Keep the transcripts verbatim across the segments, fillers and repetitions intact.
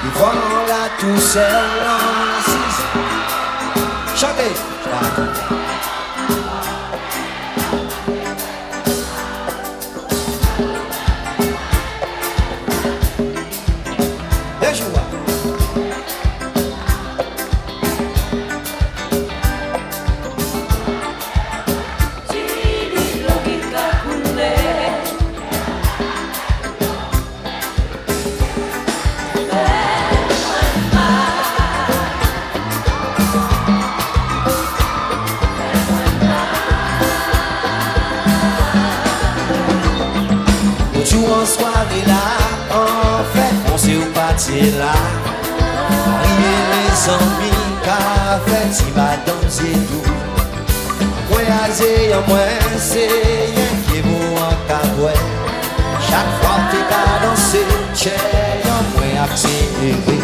Voilà tout seul chantez. Et je vois. En soirée là, en fait, on s'est au parti là. Arrivé les amis, qu'a fait, si va danser tout. Moi, azé, en moi, c'est rien qui est beau en cabouet. Chaque fois que t'es danser, t'es en moi accéléré.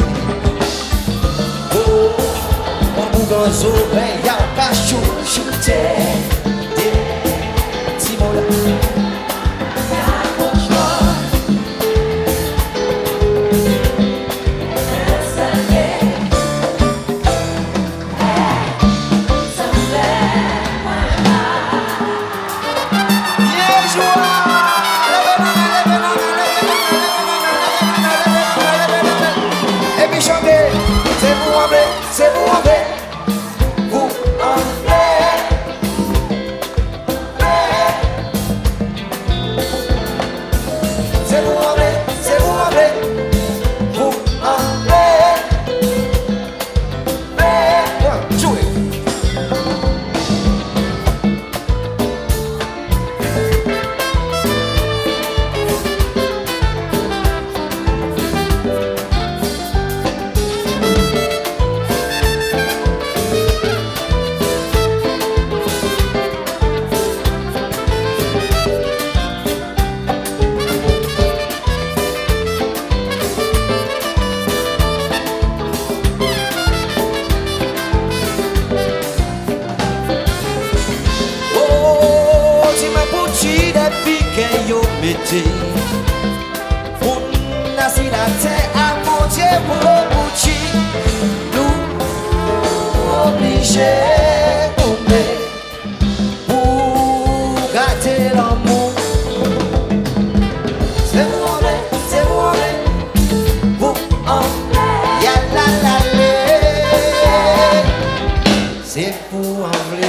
Oh, on bouge en zo, ben, y'a un cachou, chouté. Simon là. C'est vous en fait, vous en c'est vous en fait, c'est vous en fait, vous en fait, jouez. Que yo mette pour nasi la terre à mon Dieu pour bouchi nous obligés tomber pour gâter l'amour. C'est vous en vrai, c'est vous en vrai, vous en ya la la la, c'est vous en vrai.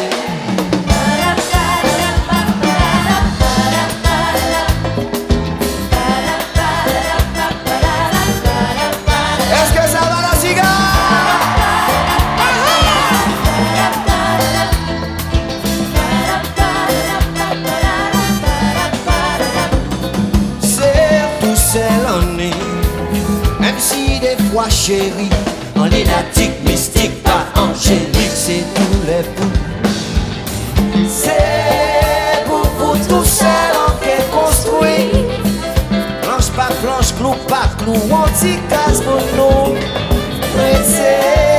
Même si des fois chérie, en lunatique, mystique, pas angélique, c'est tous les bouts. C'est pour vous tout seul en qu'est construit. Planche pas planche, clou pas clou, on dit casse pour nous. Pressé,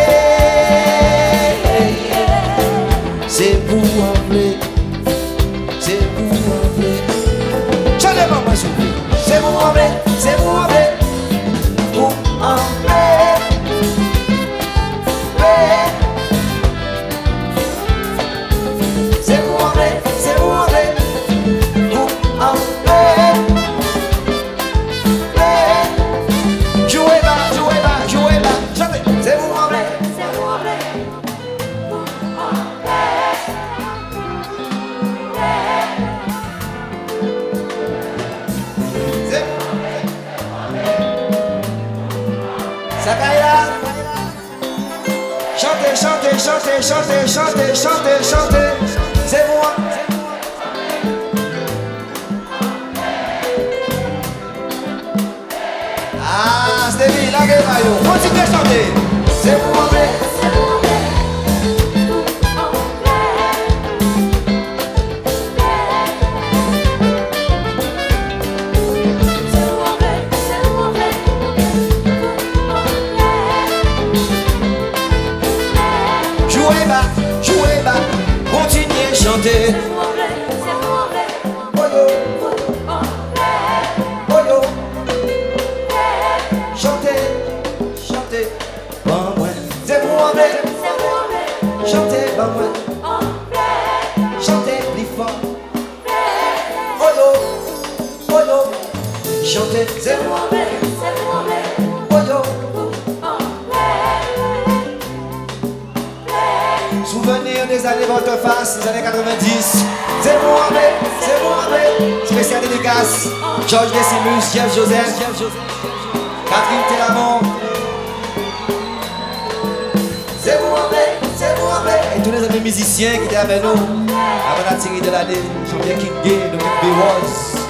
c'est vous en blé, c'est vous en blé. Chantez maman s'il vous plaît. C'est vous en blé, c'est vous en blé. Vous en blé, blé. C'est vous en blé, c'est vous en blé. Vous en blé, blé. Jouez bas, jouez bas, jouez bas. Chantez. C'est vous en blé, c'est vous en blé. Vous en blé, blé. Sakaïla, chantez, chantez, chantez, chantez, chantez, chantez, chantez, c'est moi. Ah, Stevie, là, continuez à chanter, c'est moi. Jouez bas, jouez bas, continuez à chanter. Chantez, chanter. C'est moi-même, c'est moi-même. Oh yo. Souvenir des années volte-face, des années quatre-vingt-dix. C'est moi-même, c'est moi-même. Spécial dédicace. Georges Décimus, Jeff Joseph, Catherine Telamont. C'est moi-même, c'est moi-même. Et tous les amis musiciens qui étaient avec nous avant la série de l'année, chanter King Gay, de Big B. Walls.